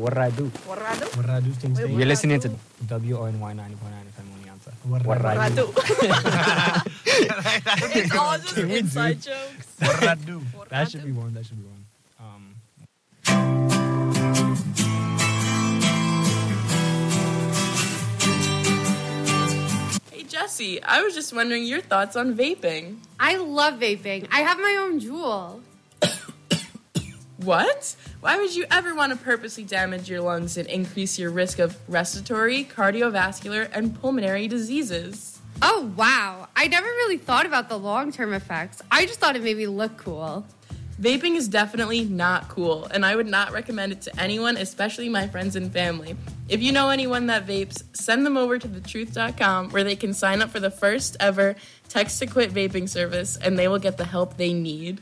What I do? What I do? Things they You're listening to WONY 90.9 FM on the answer. What I do? It's all just inside jokes. What I do? That should be one. Hey Jesse, I was just wondering your thoughts on vaping. I love vaping. I have my own Juul. What? Why would you ever want to purposely damage your lungs and increase your risk of respiratory, cardiovascular, and pulmonary diseases? Oh, wow. I never really thought about the long-term effects. I just thought it made me look cool. Vaping is definitely not cool, and I would not recommend it to anyone, especially my friends and family. If you know anyone that vapes, send them over to thetruth.com where they can sign up for the first ever text to quit vaping service, and they will get the help they need.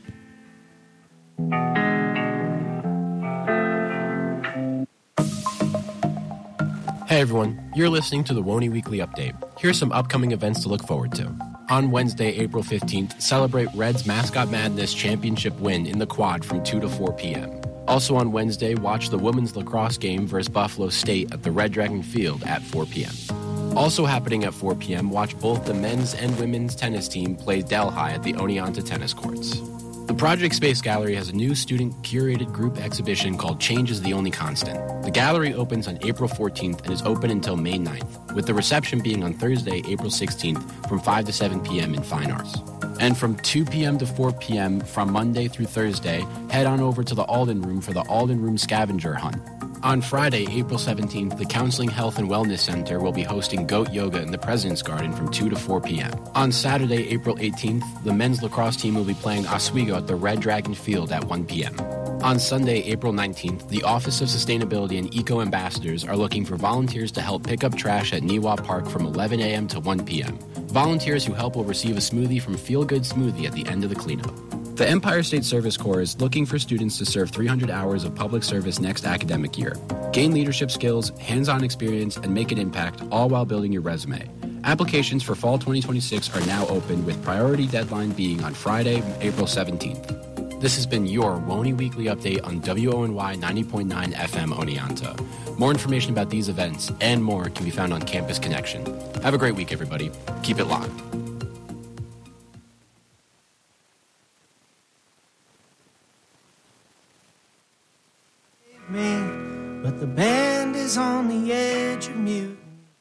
Hey everyone, you're listening to the WONY Weekly Update. Here's some upcoming events to look forward to. On Wednesday, April 15th, celebrate Reds Mascot Madness Championship win in the Quad from 2 to 4 p.m. Also on Wednesday, watch the women's lacrosse game versus Buffalo State at the Red Dragon Field at 4 p.m. Also happening at 4 p.m., watch both the men's and women's tennis team play Delhi at the Oneonta tennis courts. The Project Space Gallery has a new student-curated group exhibition called Change is the Only Constant. The gallery opens on April 14th and is open until May 9th, with the reception being on Thursday, April 16th from 5 to 7 p.m. in Fine Arts. And from 2 p.m. to 4 p.m. from Monday through Thursday, head on over to the Alden Room for the Alden Room Scavenger Hunt. On Friday, April 17th, the Counseling Health and Wellness Center will be hosting Goat Yoga in the President's Garden from 2 to 4 p.m. On Saturday, April 18th, the men's lacrosse team will be playing Oswego at the Red Dragon Field at 1 p.m. On Sunday, April 19th, the Office of Sustainability and Eco Ambassadors are looking for volunteers to help pick up trash at Niwa Park from 11 a.m. to 1 p.m. Volunteers who help will receive a smoothie from Feel Good Smoothie at the end of the cleanup. The Empire State Service Corps is looking for students to serve 300 hours of public service next academic year. Gain leadership skills, hands-on experience, and make an impact, all while building your resume. Applications for fall 2026 are now open, with priority deadline being on Friday, April 17th. This has been your WONY Weekly Update on WONY 90.9 FM Oneonta. More information about these events and more can be found on Campus Connection. Have a great week, everybody. Keep it locked. But the band is on the edge of mutiny.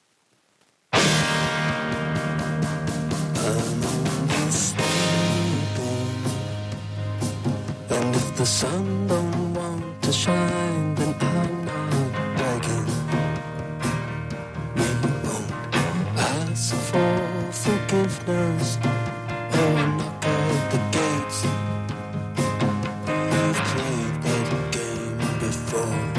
I'm only sleeping, and if the sun don't want to shine, then I'm not begging. We won't ask for forgiveness or knock at the gates. We've played that game before.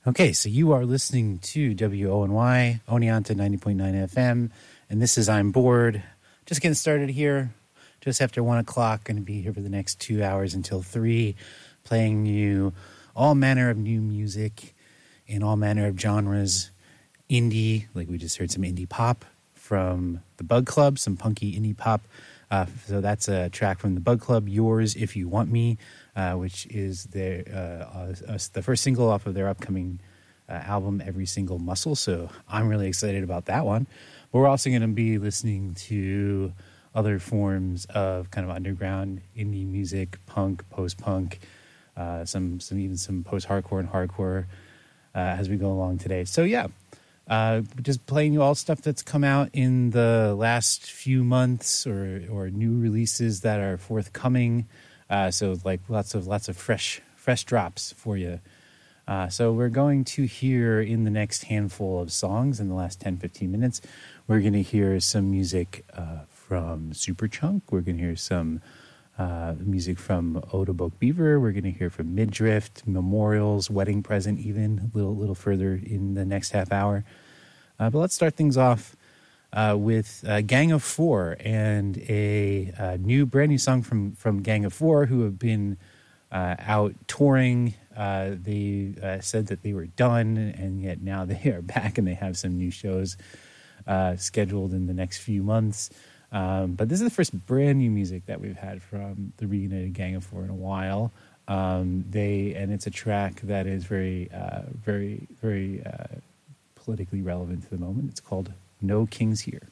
Okay, so you are listening to WONY, Oneonta 90.9 FM, and this is I'm Bored. Just getting started here, just after 1 o'clock. Going to be here for the next 2 hours until 3, playing you all manner of new music in all manner of genres. Indie, like we just heard some indie pop from the Bug Club, some punky indie pop. So that's a track from the Bug Club, Yours If You Want Me, which is the first single off of their upcoming album, Every Single Muscle. So I'm really excited about that one. But we're also going to be listening to other forms of kind of underground indie music, punk, post-punk, some post-hardcore and hardcore as we go along today. So yeah, just playing you all stuff that's come out in the last few months or new releases that are forthcoming. So like lots of fresh drops for you. So we're going to hear in the next handful of songs in the last 10-15 minutes, we're going to hear some music from Superchunk. We're going to hear some music from Otoboke Beaver. We're going to hear from Midrift, Memorials, Wedding Present, even a little further in the next half hour. But let's start things off with Gang of Four and a brand new song from Gang of Four, who have been out touring. They said that they were done, and yet now they are back and they have some new shows scheduled in the next few months. But this is the first brand new music that we've had from the reunited Gang of Four in a while. And it's a track that is very politically relevant to the moment. It's called No Kings Here.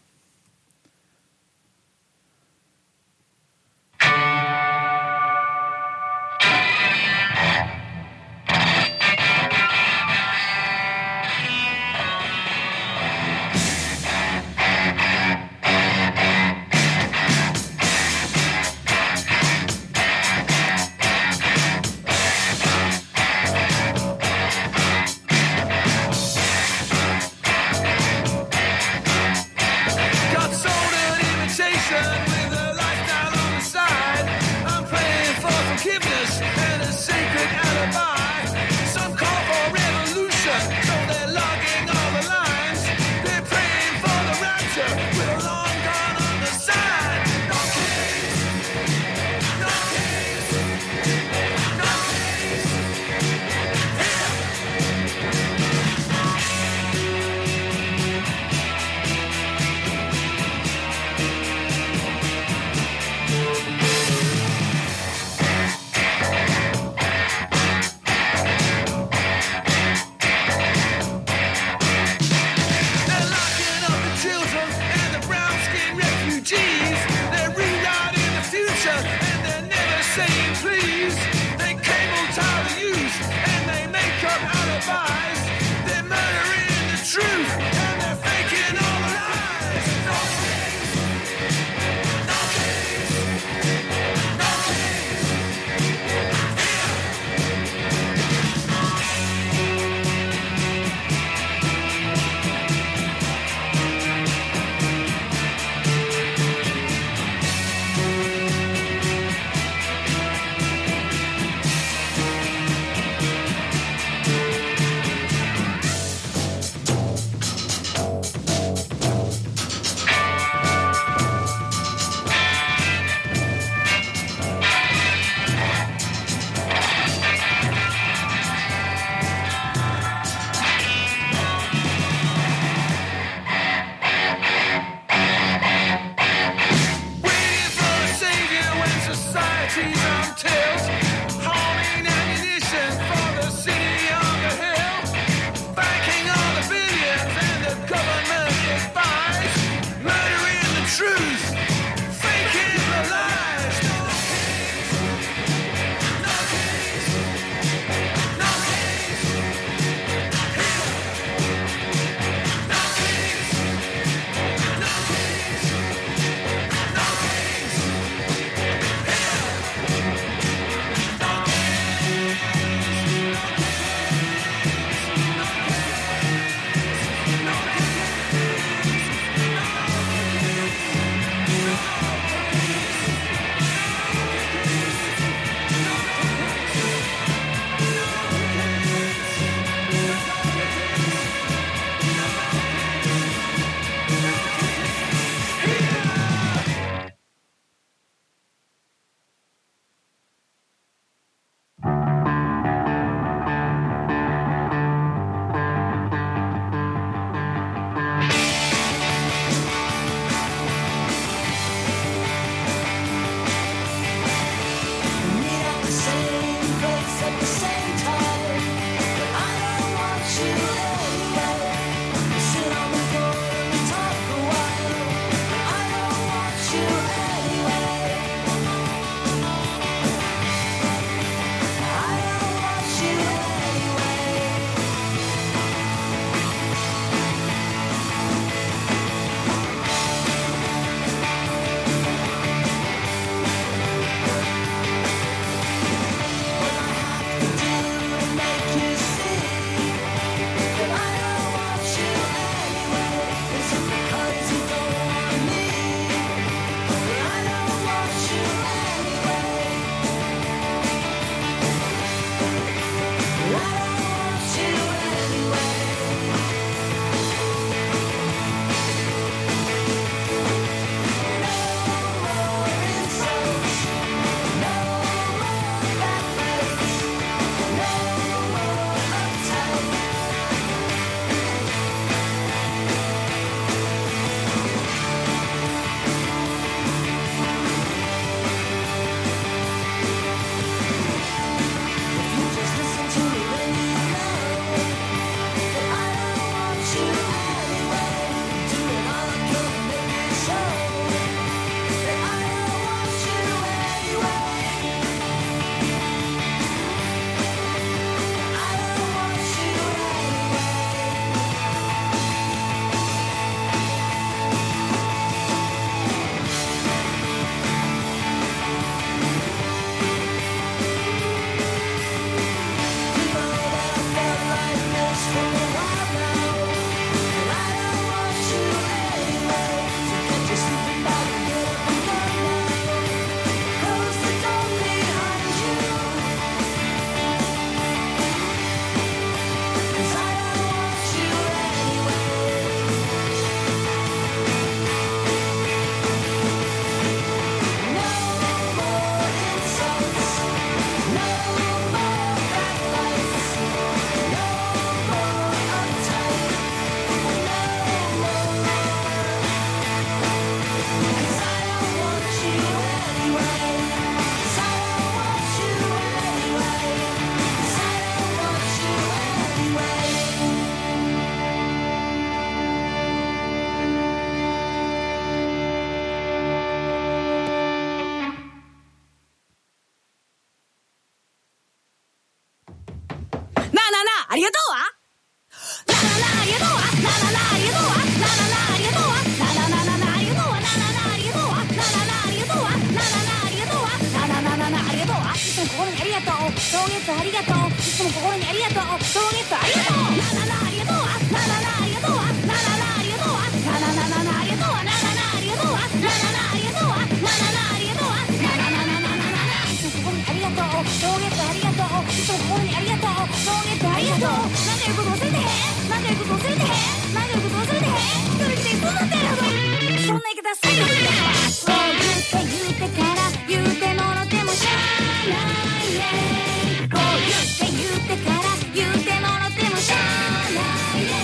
ありがとうわ。なななありがとうわ。なななありがとうわ。なななありがとうわ。なななななありがとうわ。なななありがとうわ。なななありがとうわ。なななありがとうわ。なななななありがとうわ。いつも心にありがとう。トーゲットありがとう。いつも心にありがとう。トーゲットありがとう。なななありがとうわ。なななありがとうわ。なななありがとうわ。ななななありがとうわ。なななありがとうわ。なななありがとうわ。なななありがとうわ。なななな。いつも心にありがとう。トーゲットありがとう。いつも心にありがとう。トーゲットありがとう。なんか言うこと忘れてへん。なんか言うこと忘れてへん。なんか言うこと忘れてへん。一人で育てるぞ。そんな言い方せんよ。そう言ってから言うてもろてもしゃあないね。こう言ってから言うてもろてもしゃあないね。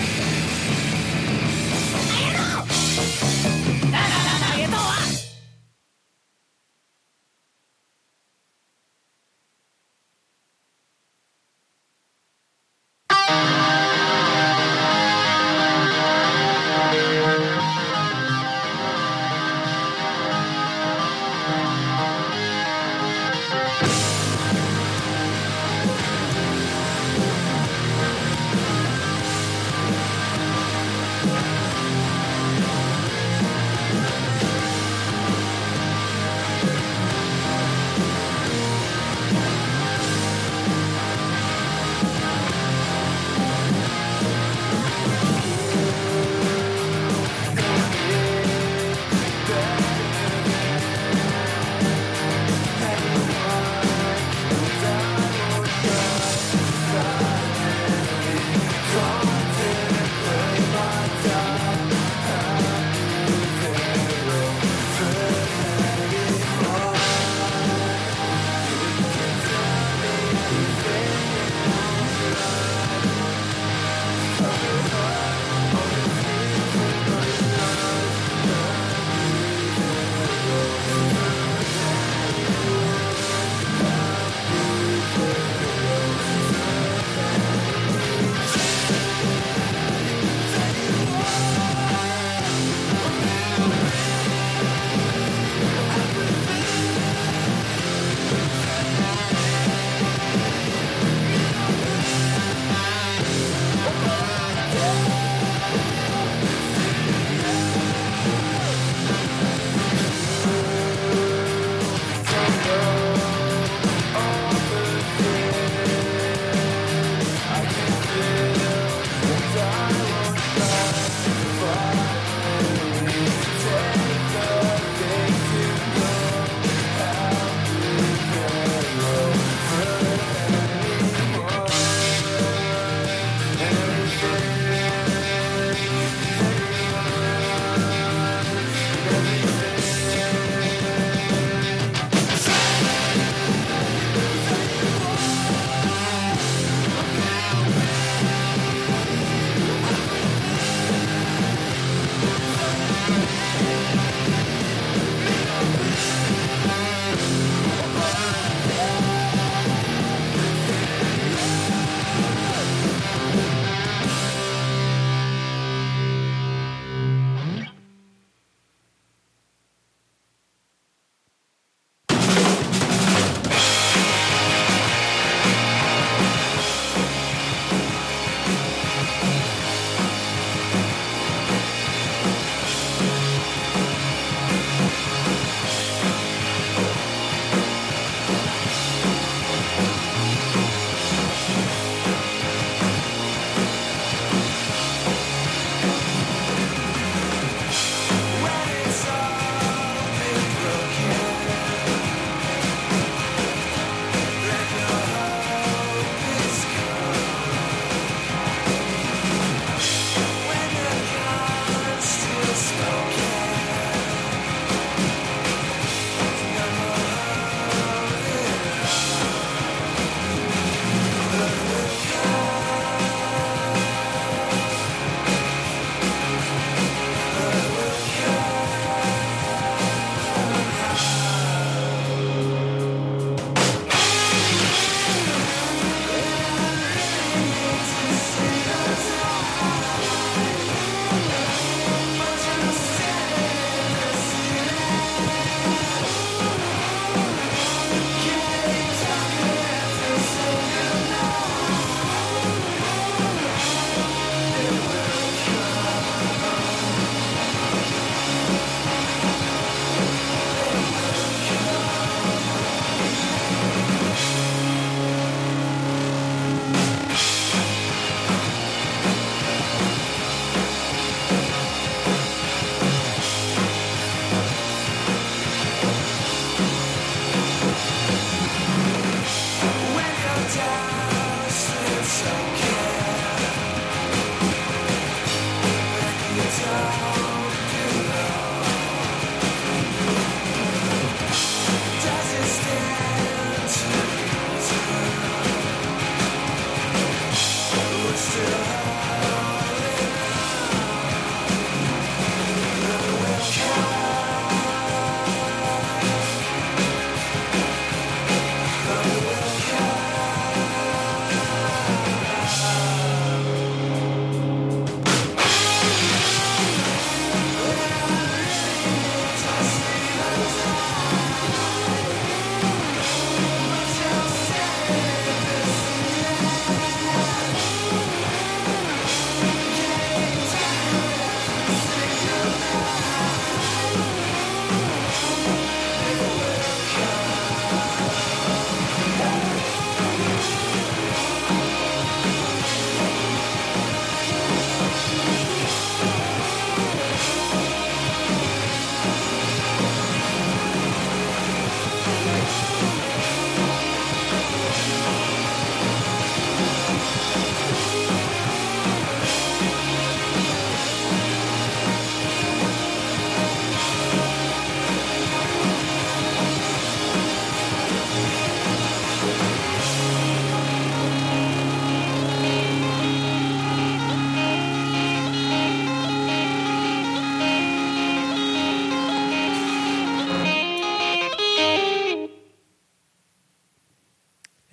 ありがとう。ありがとうわ。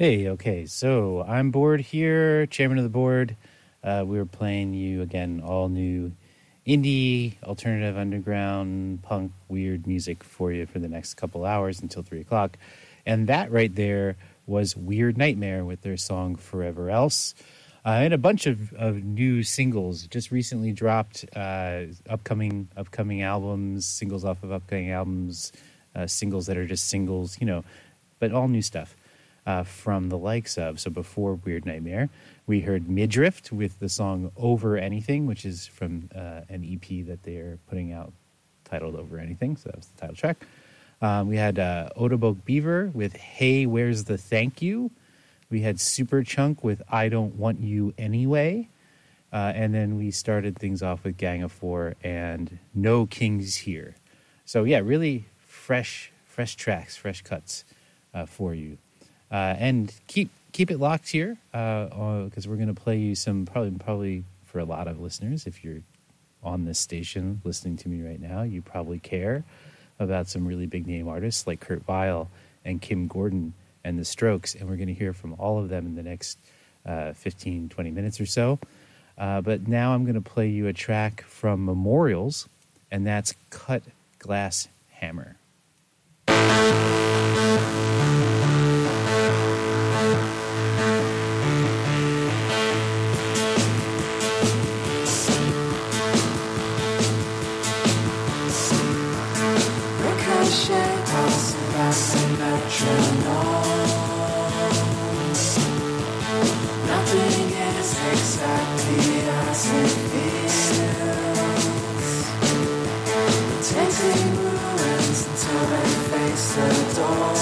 Hey, okay, so I'm Board here, chairman of the board. We're playing you, again, all new indie, alternative, underground, punk, weird music for you for the next couple hours until 3 o'clock. And that right there was Weird Nightmare with their song Forever Else. And a bunch of new singles just recently dropped, upcoming albums, singles off of upcoming albums, singles that are just singles, but all new stuff from the likes of. So before Weird Nightmare, we heard Midriff with the song Over Anything, which is from an EP that they're putting out titled Over Anything. So that was the title track. We had Otoboke Beaver with Hey, Where's the Thank You? We had Superchunk with I Don't Want You Anyway. And then we started things off with Gang of Four and No Kings Here. So, yeah, really fresh tracks, fresh cuts for you. And keep it locked here because we're going to play you some, probably for a lot of listeners, if you're on this station listening to me right now, you probably care about some really big name artists like Kurt Weill and Kim Gordon and the Strokes, and we're going to hear from all of them in the next 15, 20 minutes or so. But now I'm going to play you a track from Memorials, and that's Cut Glass Hammer. Nothing is exactly as it feels. Tasting ruins until they face the door.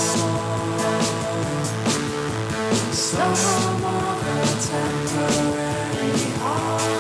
Somehow more than temporary art.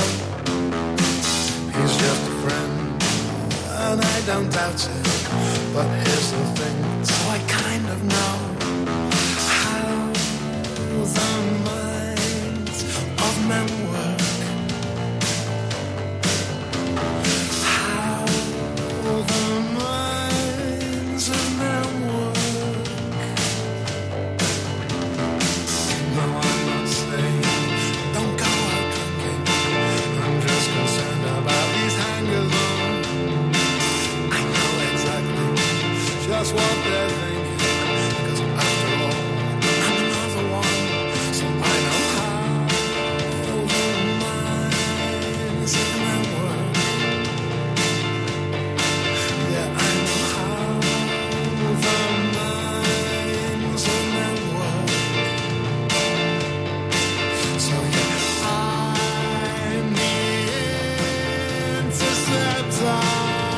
He's just a friend, and I don't doubt it. But here's the thing, so I kind of know how the minds of men work. How the minds of men work. No, I'm not saying don't go out drinking. I'm just concerned about these hangers-on. I know exactly just what they're thinking, because after all, I'm another one. So I know how the minds of men work. Yeah, I know how the minds of men work. So yeah, I'm the interceptor.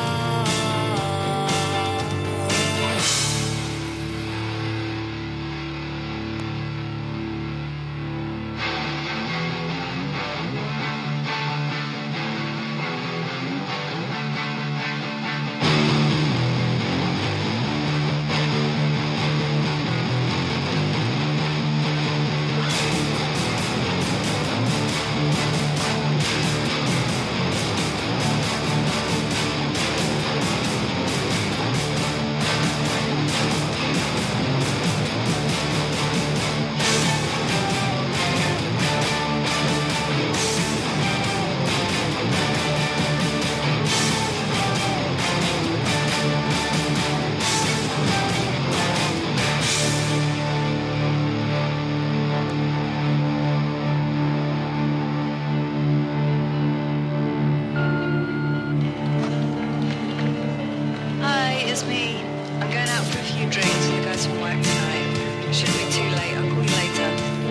Hi, it's me. I'm going out for a few drinks with the guys from work tonight. Shouldn't be too late. I'll call you later.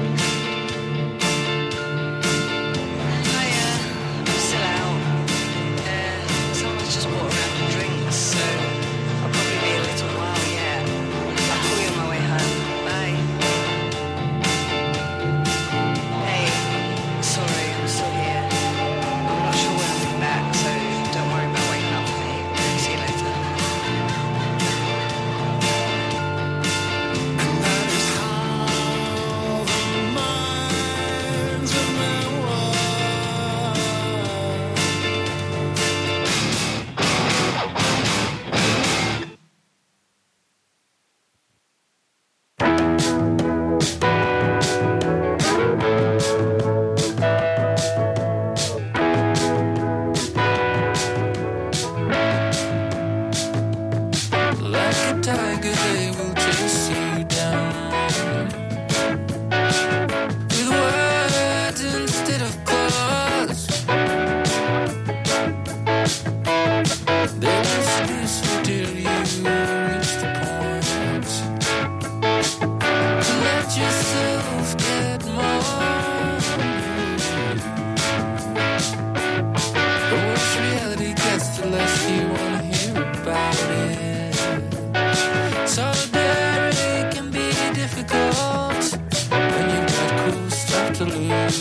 Hiya. I'm still out. Someone's just brought around the drinks, so I'll probably be a little while yet. I'll call you on my way home. Bye. Hey, sorry, I'm still here. I'm not sure when I'll be back, so don't worry about waking up for me. See you later. And that is how the minds of men work. Like a tiger, they will chase you down with words instead of claws. They will seduce you till you reach the point to let yourself get more. The worse reality gets, the less you want to hear about it. Solidarity can be difficult when you've got cool stuff to lose.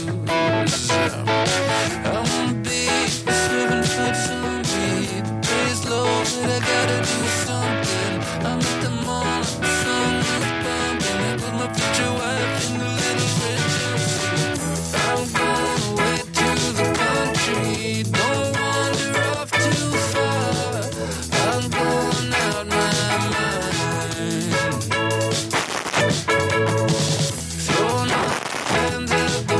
I'm a beast, 7 foot zombie. The day's low, but I gotta do something. I'm at the mall, the sun is bumping. I put my future wife in the little red jumpsuit. I'm going away to the country. Don't wander off too far. I'm going out my mind. Throwing my hands at the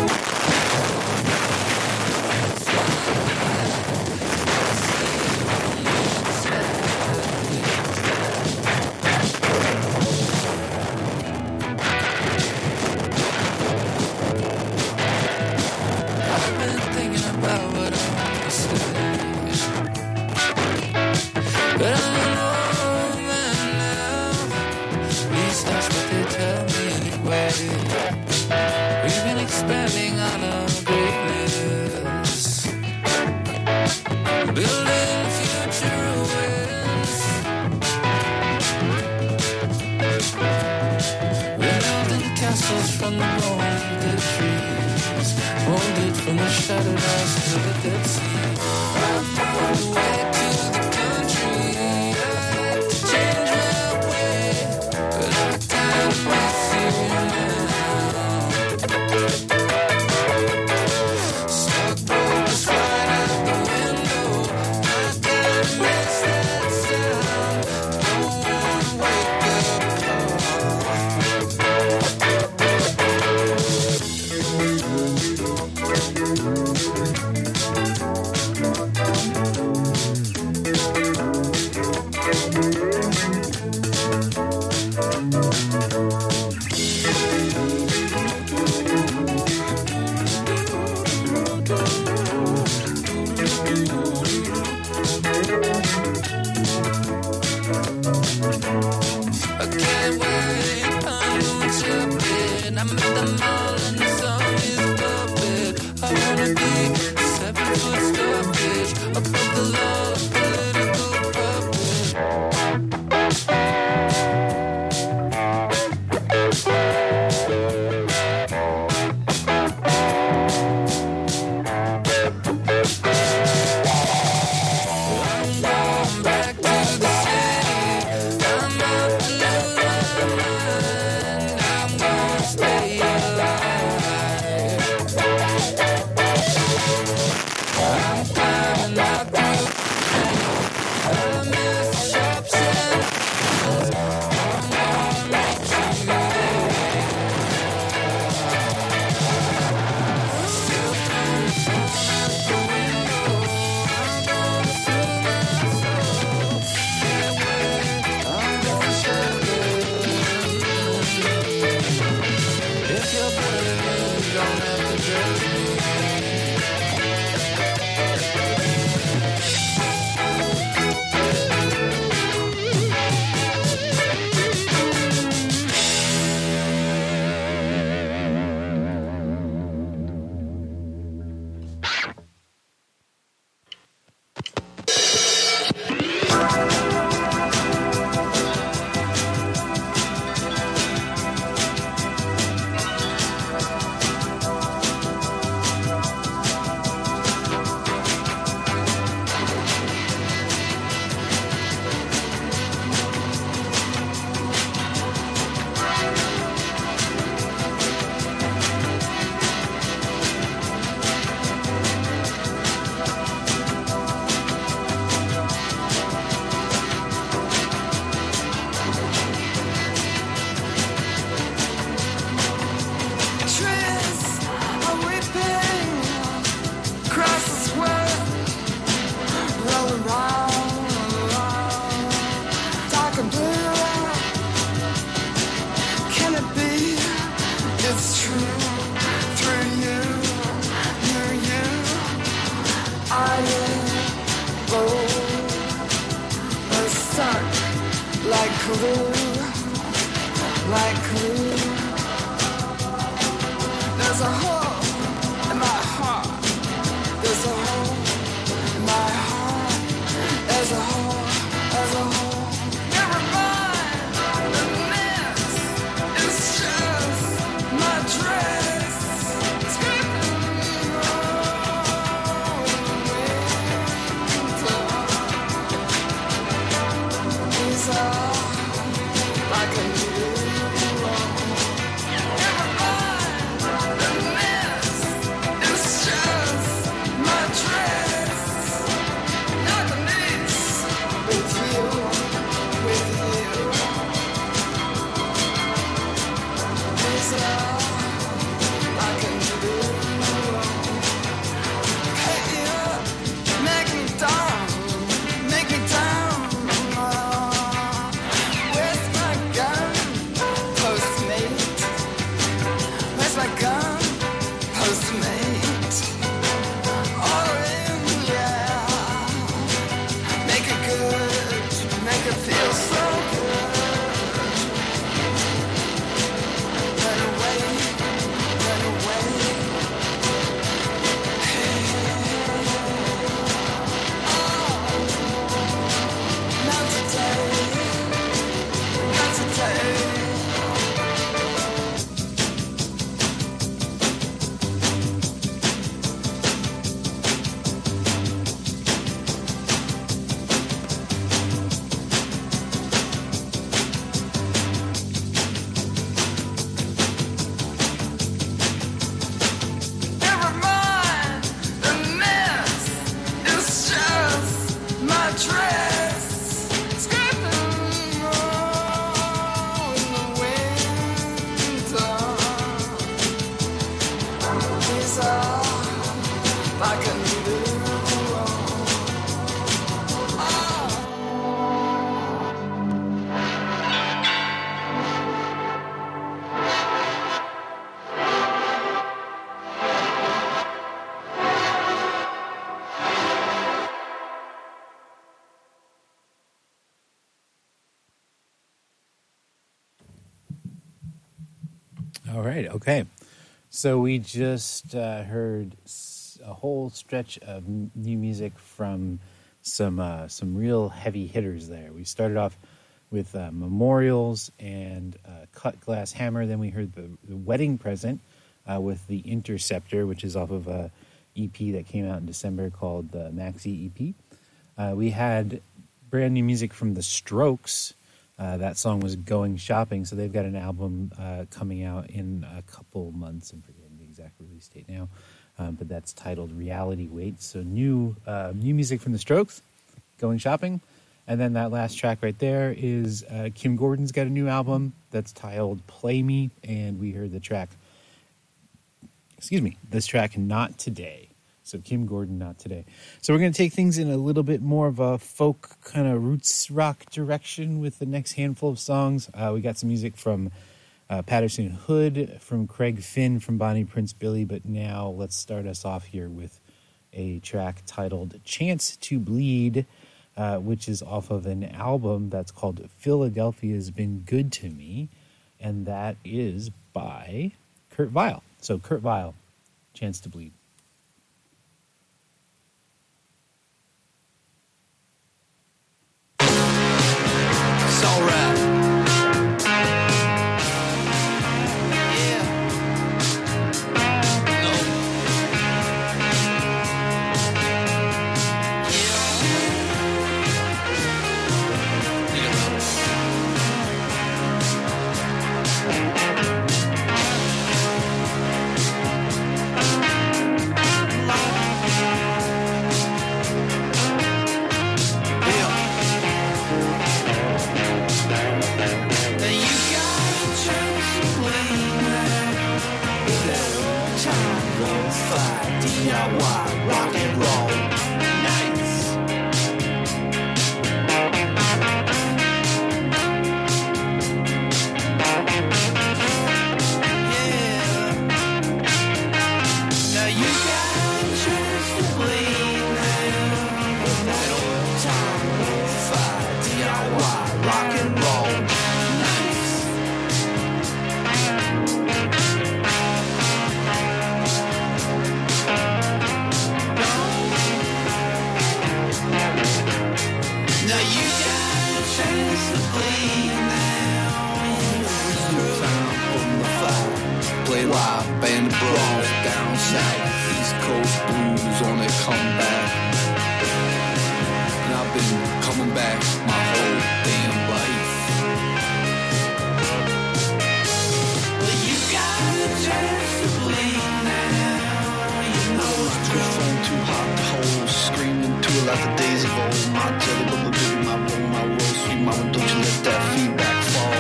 I've been thinking about what I want to say, but I'm an old man now. At least that's what they tell me anyway. We've been expanding on our greatness, building future ruins. We're building castles from the molded trees, molded from the shattered ice to the iron gold are stuck like glue, like glue. There's a hole in my heart. There's a hole in my heart. There's a hole. There's a hole. Never mind the mess. It's just my dress. Scraping these are like a new. Never mind the mess. It's just my dress. Not the mix with you, with you. These are like a new. Hey, yeah, make me down, make me down. Where's my gun, Postmate? Where's my gun, Postmate? All in, yeah. Make it good, make it feel so good. Run away, run away. Not today, not today. Never mind the mess. It's just my dress. Scraping in the winter. These are like a new. All right, okay. So we just heard a whole stretch of new music from some real heavy hitters there. We started off with Memorials and Cut Glass Hammer. Then we heard the Wedding Present with The Interceptor, which is off of a EP that came out in December called the Maxi EP. We had brand new music from The Strokes. That song was Going Shopping, so they've got an album coming out in a couple months. I'm forgetting the exact release date now, but that's titled Reality Waits. So new music from The Strokes, Going Shopping. And then that last track right there is Kim Gordon's got a new album that's titled Play Me, and we heard the track, this track Not Today. So Kim Gordon, Not Today. So we're going to take things in a little bit more of a folk kind of roots rock direction with the next handful of songs. We got some music from Patterson Hood, from Craig Finn, from Bonnie Prince Billy, but now let's start us off here with a track titled Chance to Bleed, which is off of an album that's called Philadelphia's Been Good to Me, and that is by Kurt Vile. So Kurt Vile, Chance to Bleed. It's alright. Yeah. No. coming back. And I've been coming back my whole damn life. But you got a chance to bleed now. You know my phone too hot to hold, screaming to it like the days of old. My jelly bubble baby, my roll, sweet mama, don't you let that feedback fall.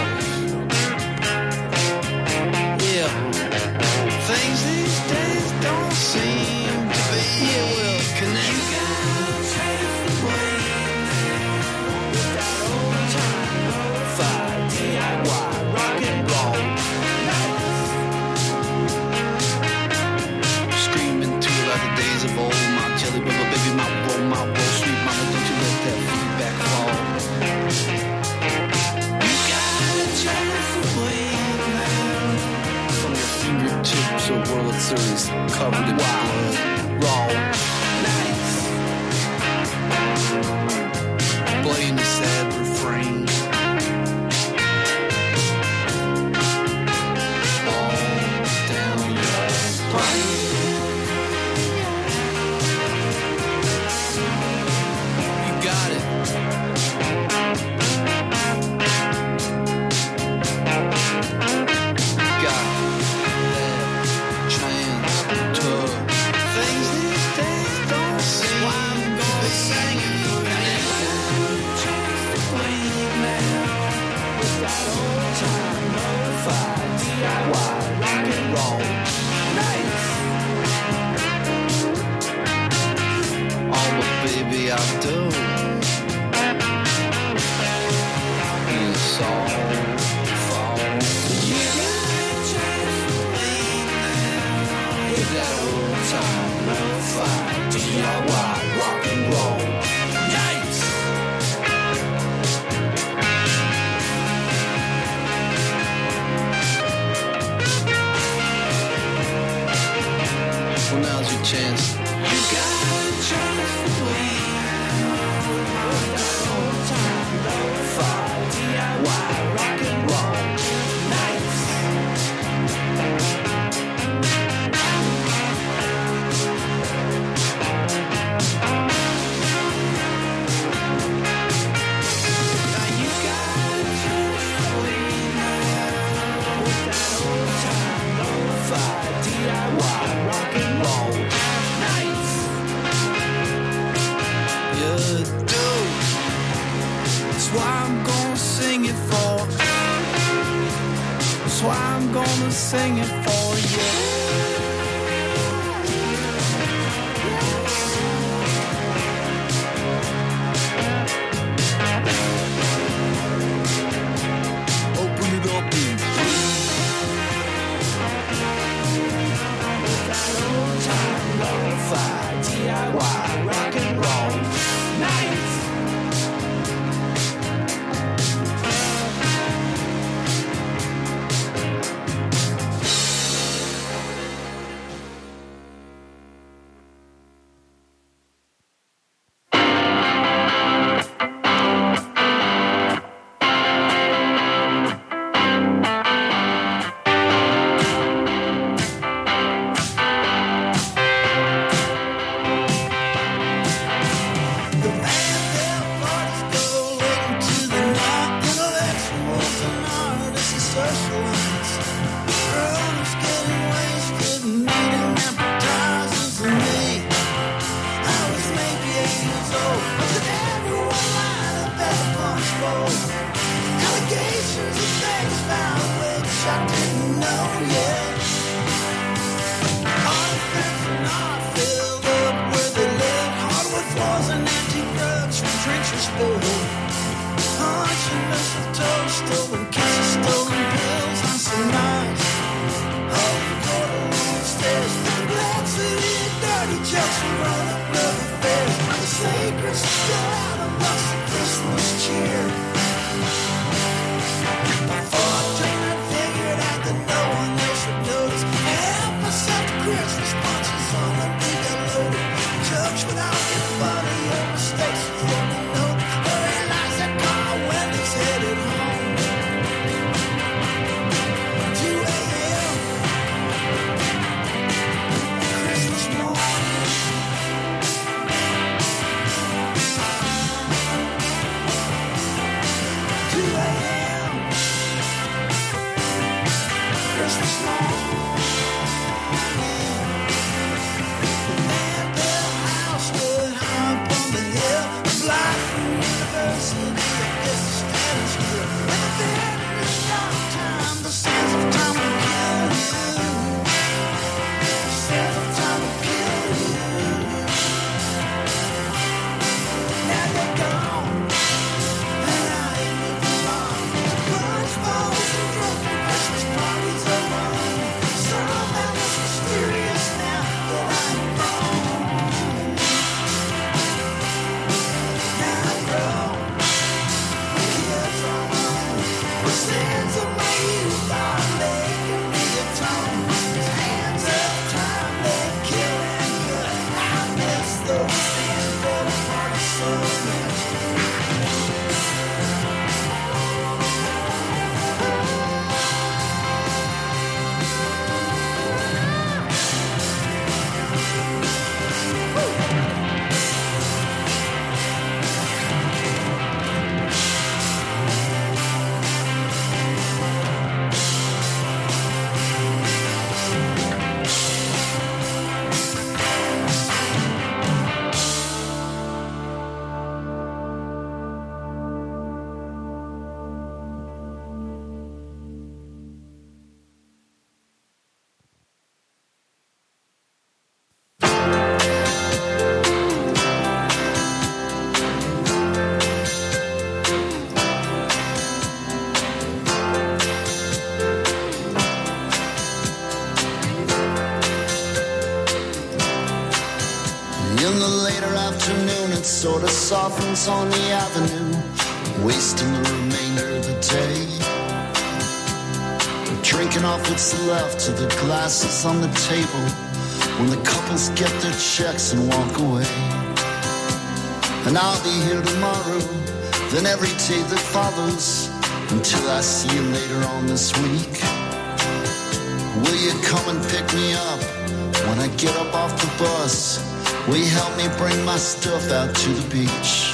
Yeah, things these days don't seem to be connected. You gotta chase the blame with that old time lo-fi DIY rock and roll. Screaming to it like the days of old. My jelly bubble baby, my roll, sweet mama, don't you let that feedback fall. You gotta chase the blame from your fingertips or World Series covered in blood, raw nights, playing the sad refrain. All down your spine. You got it. Got that chance to things these days don't seem. Why I'm gonna sing it for chance to bleed now with that old time lo-fi DIY rock and roll nights. All the baby I do is all falls. You got a chance to bleed now with that old time lo-fi DIY rock and roll nights. Well, now's your chance. You got a chance to bleed with that old time lo-fi DIY rock and roll nights. Now you got a chance to bleed now with that old time lo-fi DIY rock and roll nights. You do. That's why I'm gonna sing it for. That's why I'm gonna sing it for you. Open it up and that old time lo-fi DIY rock and roll nights. later afternoon, it sort of softens on the avenue, wasting the remainder of the day. Drinking off what's left of the glasses on the table when the couples get their checks and walk away. And I'll be here tomorrow, then every day that follows, until I see you later on this week. Will you come and pick me up when I get up off the bus? Will you help me bring my stuff out to the beach?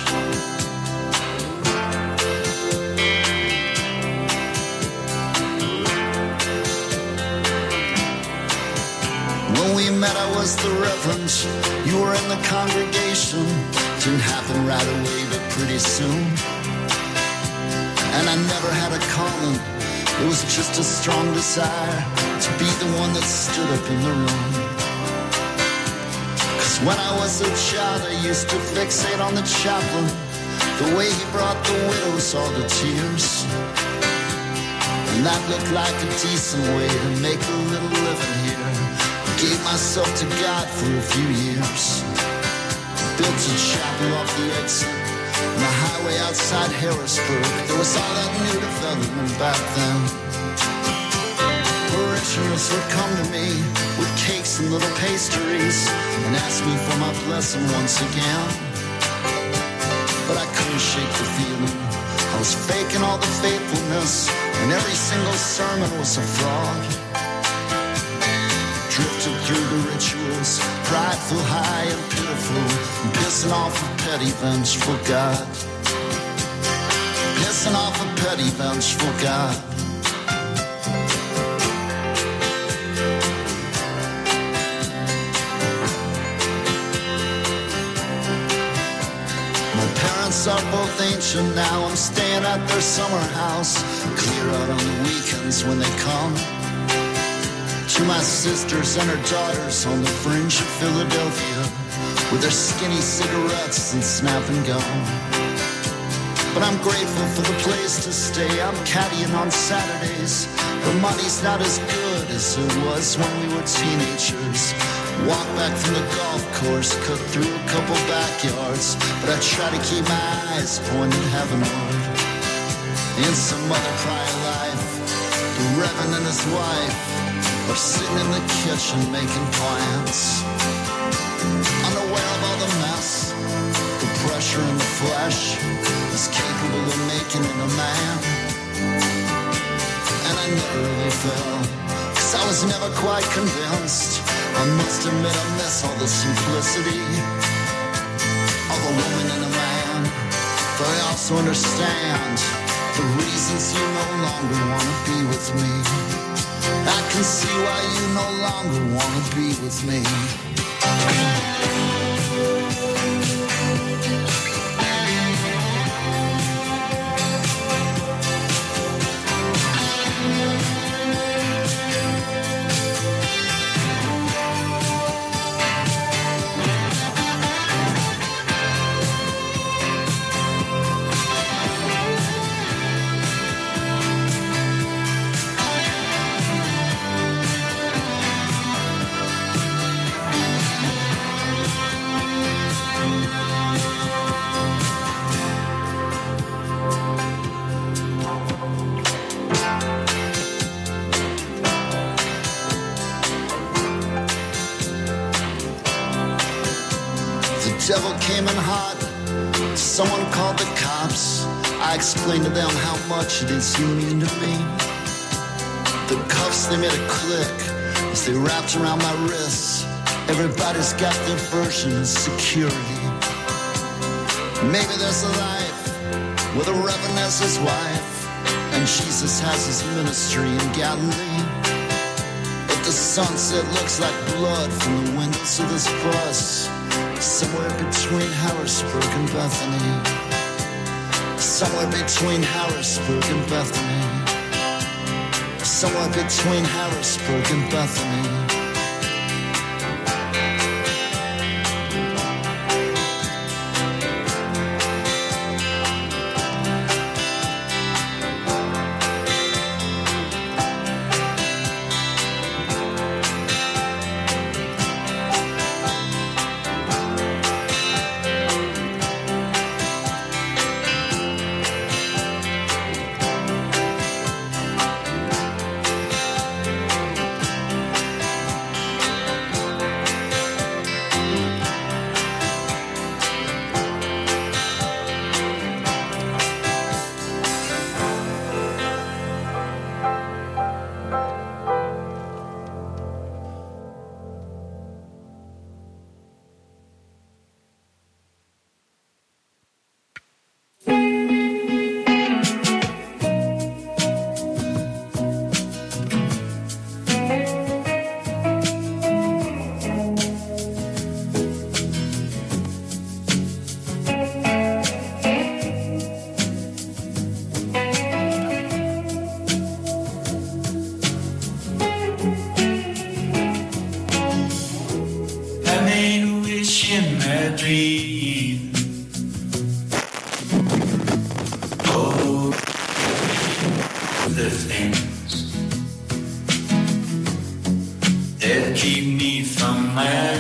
When we met, I was the reverend. You were in the congregation. Didn't happen right away, but pretty soon. And I never had a calling. It was just a strong desire to be the one that stood up in the room. Cause when I was a child, I used to fixate on the chaplain, the way he brought the widows all the tears. And that looked like a decent way to make a little living here. I gave myself to God for a few years. Built a chapel off the exit on the highway outside Harrisburg. There was all that new development back then. Parishioners would come to me with cakes and little pastries and ask me for my blessing once again. But I couldn't shake the feeling. I was faking all the faithfulness, and every single sermon was a fraud. Drifted through the rituals, prideful, high and pitiful, and pissing off a petty, vengeful God. Pissing off a petty, vengeful God. My parents are both ancient now. I'm staying at their summer house, clear out on the weekends when they come. To my sisters and her daughters on the fringe of Philadelphia, with their skinny cigarettes and snapping gum. But I'm grateful for the place to stay. I'm caddying on Saturdays. The money's not as good as it was when we were teenagers. Walk back from the golf course, cut through a couple backyards, but I try to keep my eyes pointed heavenward. In some other prior life, the Reverend and his wife are sitting in the kitchen making plans, unaware of all the mess, the pressure in the flesh is capable of making it a man. And I never really fell, cause I was never quite convinced. I must admit I miss all the simplicity of a woman and a man, but I also understand the reasons you no longer want to be with me. I can see why you no longer want to be with me. Devil came in hot. Someone called the cops. I explained to them how much it is you mean to me. The cuffs, they made a click as they wrapped around my wrists. Everybody's got their version of security. Maybe there's a life with a Reverend as his wife, and Jesus has his ministry in Galilee. But the sunset looks like blood from the windows of this bus, somewhere between Harrisburg and Bethany. Somewhere between Harrisburg and Bethany. Somewhere between Harrisburg and Bethany. Oh, the things that keep me from my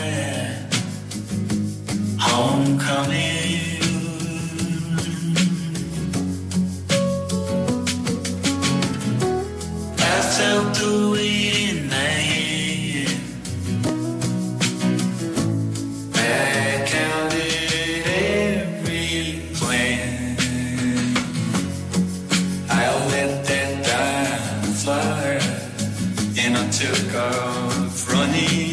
homecoming. I felt the weight in my hand. I counted every plan. I let that dime fly, and I took off running.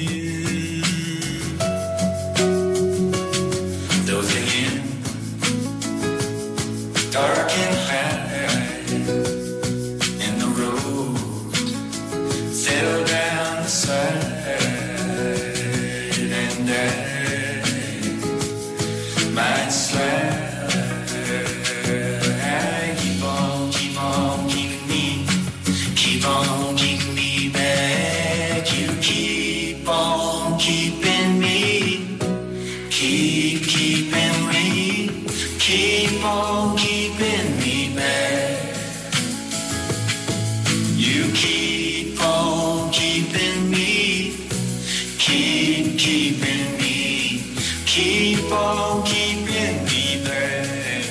Those again, dark and high, and the road fell down the side, and I might slide. Keep on keeping me back. You keep on keeping me, keeping me, keep on keeping me back. You keep on keeping me, keeping me, keep on keeping me back.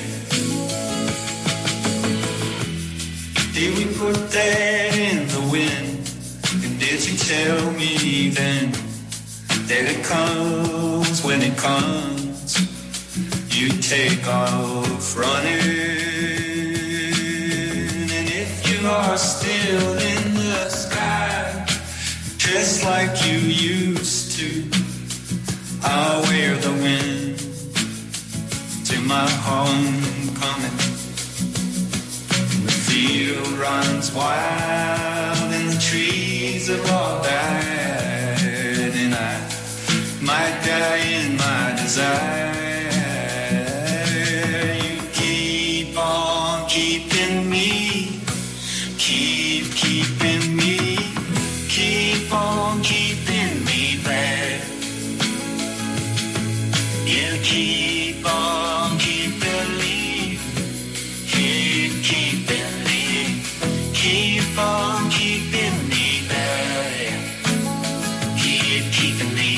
Did we put that in the wind? And did you tell me then that it comes when it comes? You take off running. And if you are still in the sky, just like you used to, I'll wear the wind to my homecoming. And the field runs wild and the trees have all died, and I might die in my desire. You keep on keeping me, keeping me, keep on keeping me back. You keep on keeping me, keeping me, keep on keeping me back. Keep keeping me.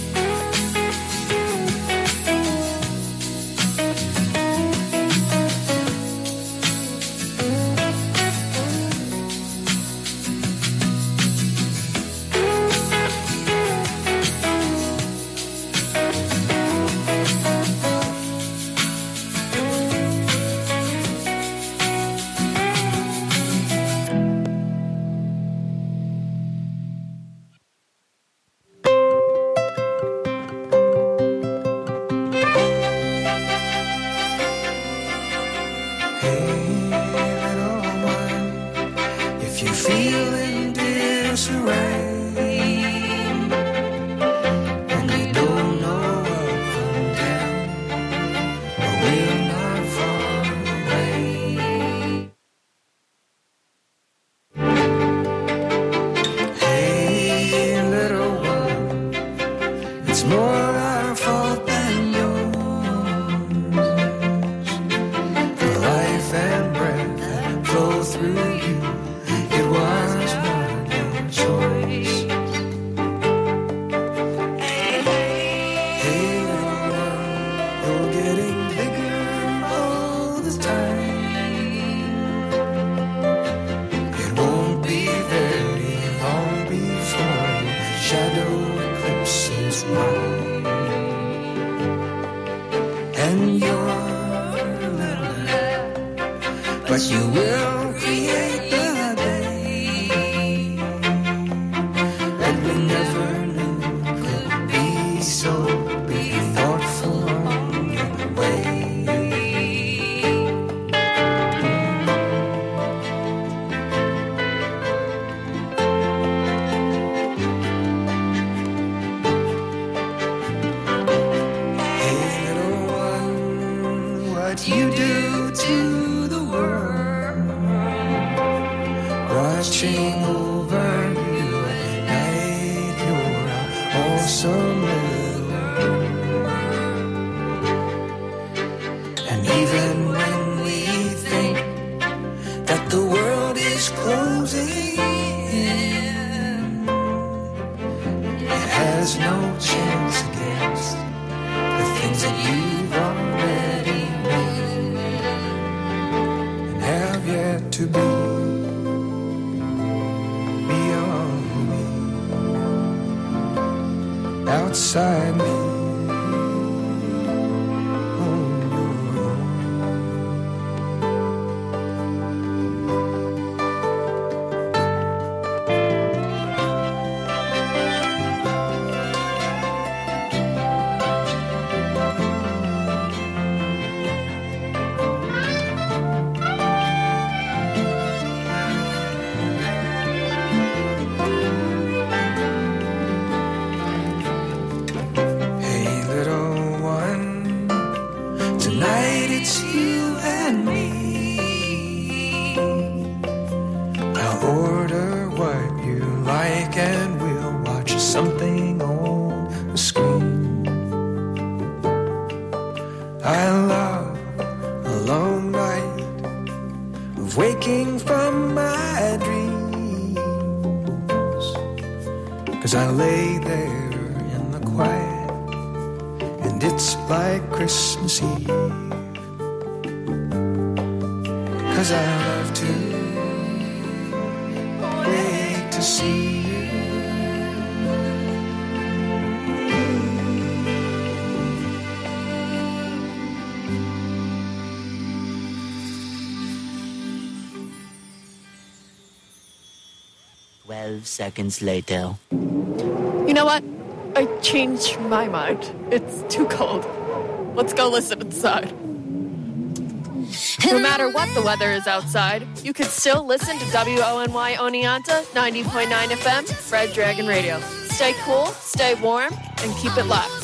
If you're feeling disarray and you don't know up from down, but we're not far away. Hey, little one, it's more our fault than yours. The life and breath that flow through you, it was not your choice. Hey, little one, you're getting bigger all the time. It won't be very long before your shadow eclipses mine. And you're a little lad, but you will create the day that we never knew could be. So be thoughtful on your way. Hey, little one, what you do to the world, watching over you at night. You're an awesome little just you and me. I'll order what you like and we'll watch something on the screen. I love a long night of waking from my dreams, 'cause I lay there in the quiet and it's like Christmas Eve, 'cause I love to wait to see you. Seconds later. You know what? I changed my mind. It's too cold. Let's go listen inside. No matter what the weather is outside, you can still listen to WONY Oneonta 90.9 FM, Red Dragon Radio. Stay cool, stay warm, and keep it locked.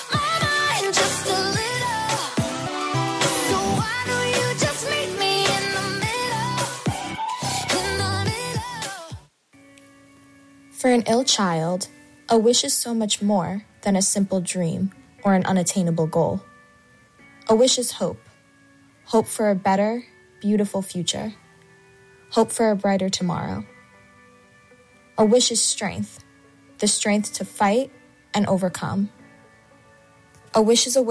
For an ill child, a wish is so much more than a simple dream or an unattainable goal. A wish is hope. Hope for a better, beautiful future. Hope for a brighter tomorrow. A wish is strength, the strength to fight and overcome. A wish is a